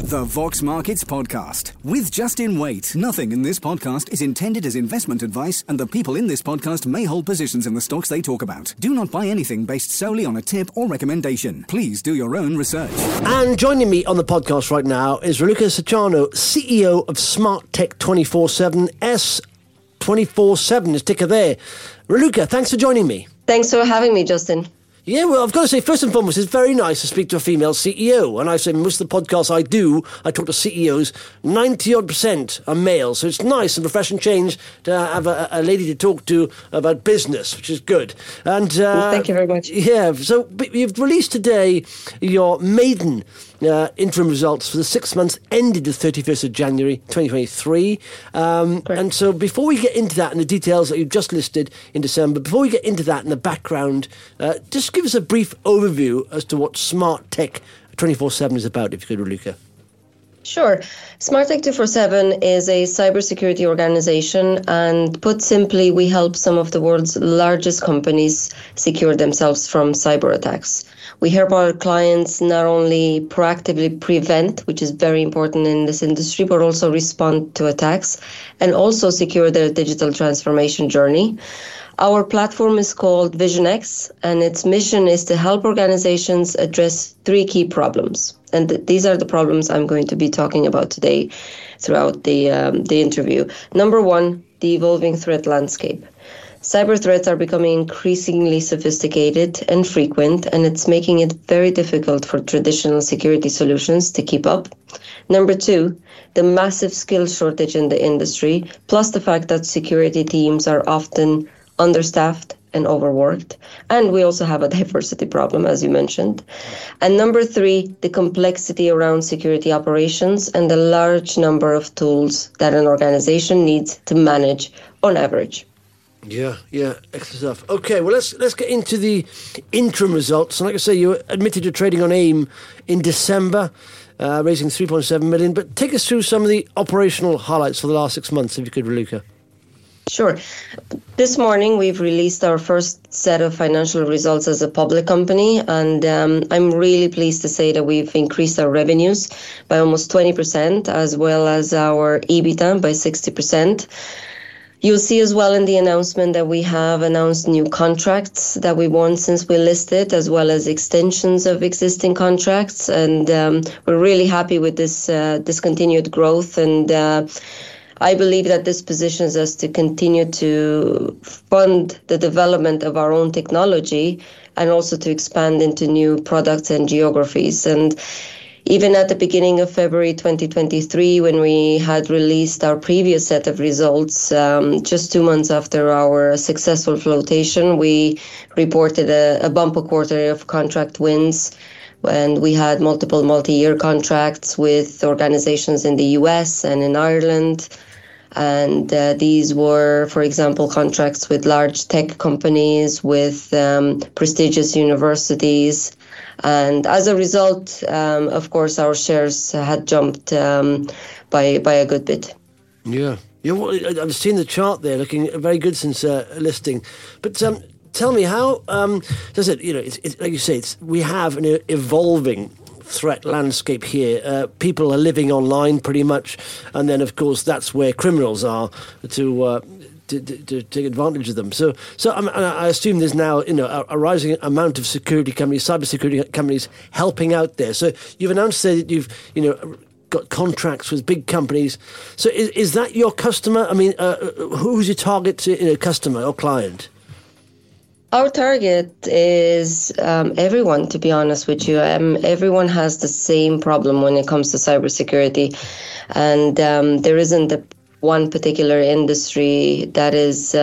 The Vox Markets Podcast with Justin Waite. Nothing in this podcast is intended as investment advice, and the people in this podcast may hold positions in the stocks they talk about. Do not buy anything based solely on a tip or recommendation. Please do your own research. And joining me on the podcast right now is Raluca Cicciano, CEO of Smart Tech 24/7. S247 is ticker there. Raluca, thanks for joining me. Thanks for having me, Justin. Yeah, well, I've got to say, first and foremost, it's very nice to speak to a female CEO. And I say most of the podcasts I do, I talk to CEOs, 90-odd% are male. So it's nice and refreshing change to have a lady to talk to about business, which is good. And thank you very much. Yeah, so you've released today your maiden interim results for the 6 months ended the 31st of January 2023. And so before we get into that and the details that you've just listed in December, before we get into that and the background, just give us a brief overview as to what Smart Tech 24/7 is about, if you could, Raluca. Sure. Smart Tech 24/7 is a cybersecurity organization, and put simply, we help some of the world's largest companies secure themselves from cyber attacks. We help our clients not only proactively prevent, which is very important in this industry, but also respond to attacks and also secure their digital transformation journey. Our platform is called VisionX, and its mission is to help organizations address three key problems. And these are the problems I'm going to be talking about today throughout the interview. Number one, the evolving threat landscape. Cyber threats are becoming increasingly sophisticated and frequent, and it's making it very difficult for traditional security solutions to keep up. Number two, the massive skill shortage in the industry, plus the fact that security teams are often understaffed and overworked. And we also have a diversity problem, as you mentioned. And number three, the complexity around security operations and the large number of tools that an organization needs to manage on average. Yeah, excellent stuff. Okay, well, let's get into the interim results. And like I say, you admitted to trading on AIM in December, raising 3.7 million. But take us through some of the operational highlights for the last 6 months, if you could, Raluca. Sure. This morning, we've released our first set of financial results as a public company, and I'm really pleased to say that we've increased our revenues by almost 20%, as well as our EBITDA by 60%. You'll see as well in the announcement that we have announced new contracts that we won since we listed, as well as extensions of existing contracts, and we're really happy with this continued growth, and I believe that this positions us to continue to fund the development of our own technology and also to expand into new products and geographies. And even at the beginning of February 2023, when we had released our previous set of results, just 2 months after our successful flotation, we reported a bumper quarter of contract wins. And we had multiple multi-year contracts with organizations in the US and in Ireland. And these were, for example, contracts with large tech companies, with prestigious universities. And as a result, of course, our shares had jumped by a good bit. Yeah. Well, I've seen the chart there, looking very good since listing. But tell me, how does it? It's like you say, we have an evolving threat landscape here. People are living online pretty much, and then of course that's where criminals are to take advantage of them. So I assume there's now a rising amount of security companies, cybersecurity companies helping out there. So you've announced that you've got contracts with big companies. So is that your customer? I mean, who's your target customer or client? Our target is everyone, to be honest with you. Everyone has the same problem when it comes to cybersecurity. And there isn't one particular industry that is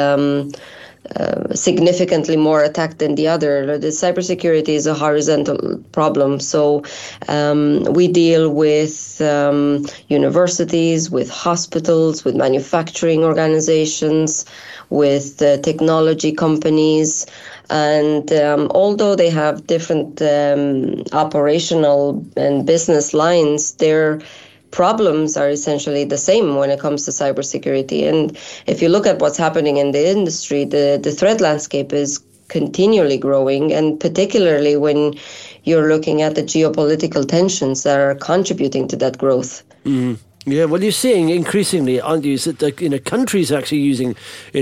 significantly more attacked than the other. The cybersecurity is a horizontal problem. So we deal with universities, with hospitals, with manufacturing organizations, with technology companies. And although they have different operational and business lines, their problems are essentially the same when it comes to cybersecurity. And if you look at what's happening in the industry, the threat landscape is continually growing, and particularly when you're looking at the geopolitical tensions that are contributing to that growth. Mm. Yeah, well, you're seeing increasingly, aren't you, that countries are actually using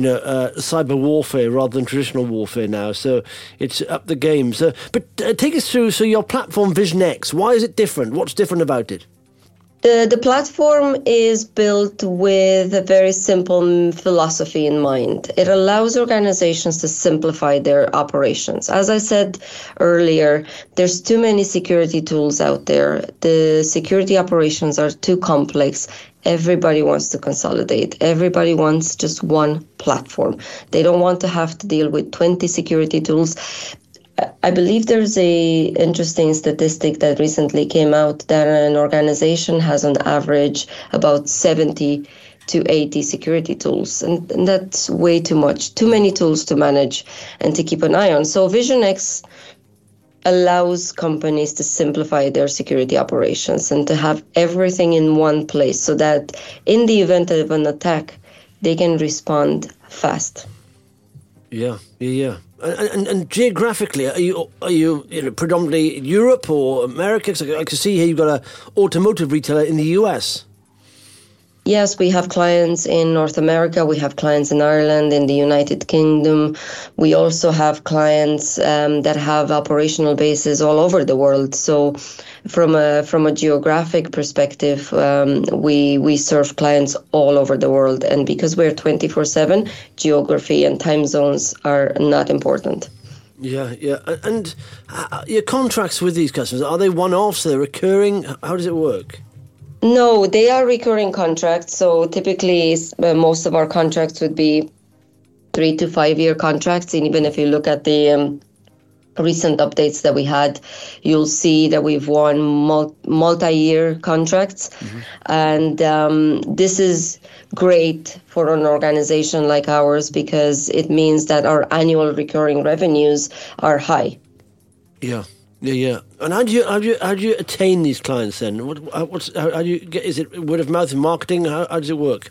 cyber warfare rather than traditional warfare now. So it's up the game. So, but take us through. So your platform Vision X, why is it different? What's different about it? The platform is built with a very simple philosophy in mind. It allows organizations to simplify their operations. As I said earlier, there's too many security tools out there. The security operations are too complex. Everybody wants to consolidate. Everybody wants just one platform. They don't want to have to deal with 20 security tools. I believe there's a interesting statistic that recently came out that an organization has on average about 70 to 80 security tools. And that's way too much, too many tools to manage and to keep an eye on. So Vision X allows companies to simplify their security operations and to have everything in one place so that in the event of an attack, they can respond fast. Yeah. And geographically, are you predominantly Europe or America? Because I can see here you've got an automotive retailer in the US. Yes, we have clients in North America. We have clients in Ireland, in the United Kingdom. We also have clients that have operational bases all over the world. So from a geographic perspective, we serve clients all over the world. And because we're 24/7, geography and time zones are not important. Yeah. And your contracts with these customers, are they one-offs? Are they recurring? How does it work? No, they are recurring contracts. So typically, most of our contracts would be 3 to 5 year contracts. And even if you look at the recent updates that we had, you'll see that we've won multi-year contracts. Mm-hmm. And this is great for an organization like ours because it means that our annual recurring revenues are high. Yeah. And how do you attain these clients then? How do you get? Is it word of mouth marketing? How does it work?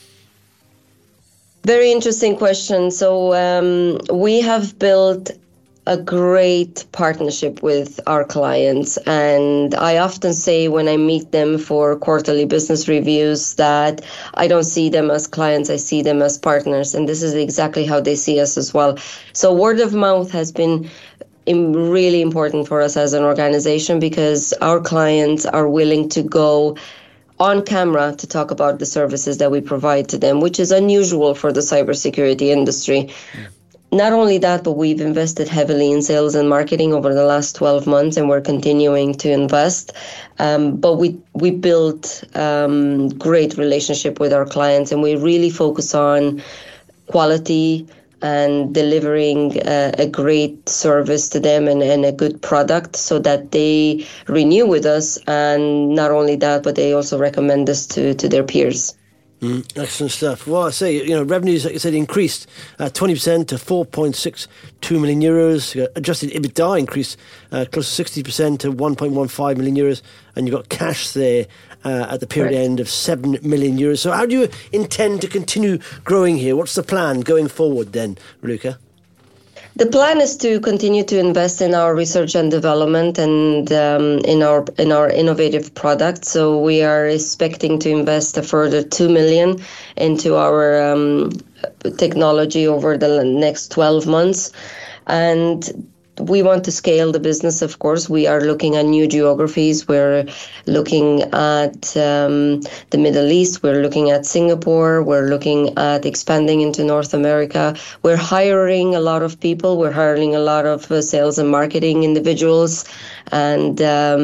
Very interesting question. So we have built a great partnership with our clients, and I often say when I meet them for quarterly business reviews that I don't see them as clients, I see them as partners, and this is exactly how they see us as well. So word of mouth has been really important for us as an organization because our clients are willing to go on camera to talk about the services that we provide to them, which is unusual for the cybersecurity industry. Yeah. Not only that, but we've invested heavily in sales and marketing over the last 12 months, and we're continuing to invest. But we built great relationship with our clients, and we really focus on quality and delivering a great service to them and a good product so that they renew with us. And not only that, but they also recommend us to their peers. Excellent stuff. Well, I say, revenues, like you said, increased 20% to 4.62 million euros. Adjusted EBITDA increased close to 60% to 1.15 million euros. And you've got cash there at the period end of 7 million euros. So how do you intend to continue growing here? What's the plan going forward then, Raluca? The plan is to continue to invest in our research and development and in our innovative products. So we are expecting to invest a further 2 million into our technology over the next 12 months. And we want to scale the business, of course. We are looking at new geographies. We're looking at the Middle East. We're looking at Singapore. We're looking at expanding into North America. We're hiring a lot of people. We're hiring a lot of sales and marketing individuals. And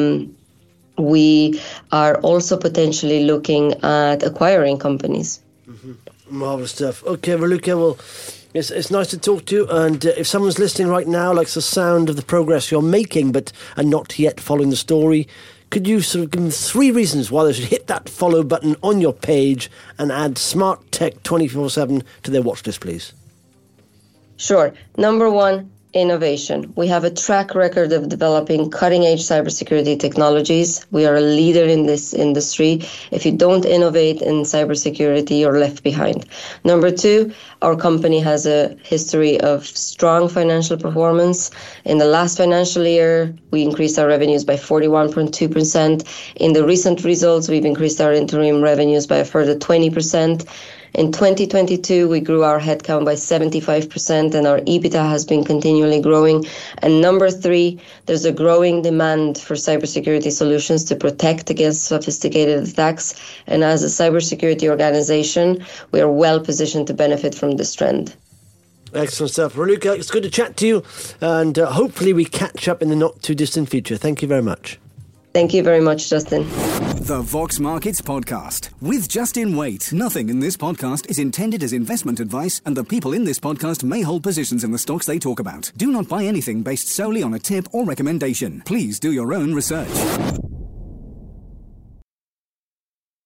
we are also potentially looking at acquiring companies. Mm-hmm. Marvelous stuff. Okay, Raluca, well, it's nice to talk to you, and if someone's listening right now likes the sound of the progress you're making but are not yet following the story, could you sort of give them 3 reasons why they should hit that follow button on your page and add Smart Tech 24/7 to their watch list, please? Sure. Number 1, Innovation. We have a track record of developing cutting-edge cybersecurity technologies. We are a leader in this industry. If you don't innovate in cybersecurity, you're left behind. Number two, our company has a history of strong financial performance. In the last financial year, we increased our revenues by 41.2%. In the recent results, we've increased our interim revenues by a further 20%. In 2022, we grew our headcount by 75% and our EBITDA has been continually growing. And number three, there's a growing demand for cybersecurity solutions to protect against sophisticated attacks. And as a cybersecurity organization, we are well positioned to benefit from this trend. Excellent stuff. Raluca, it's good to chat to you, and hopefully we catch up in the not too distant future. Thank you very much. Thank you very much, Justin. The Vox Markets Podcast with Justin Waite. Nothing in this podcast is intended as investment advice, and the people in this podcast may hold positions in the stocks they talk about. Do not buy anything based solely on a tip or recommendation. Please do your own research.